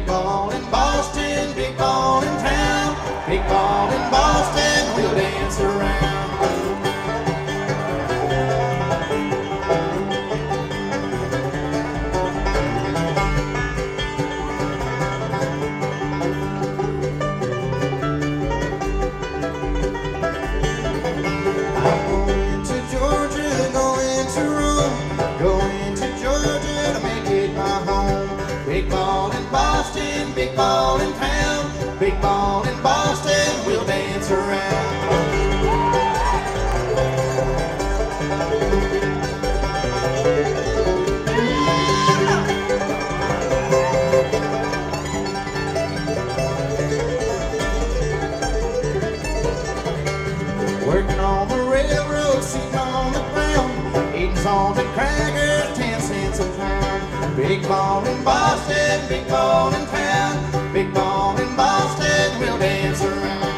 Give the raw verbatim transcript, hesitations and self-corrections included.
Big ball in Boston, big ball in town. Big ball in Boston, we'll dance around. Big ball in Boston, big ball in town. Big ball in Boston, we'll dance around. Working on the railroad, sitting on the ground, eating salt and crackers, ten cents a pound. Big ball in Boston, big ball in town. Big ball in Boston, we'll dance around.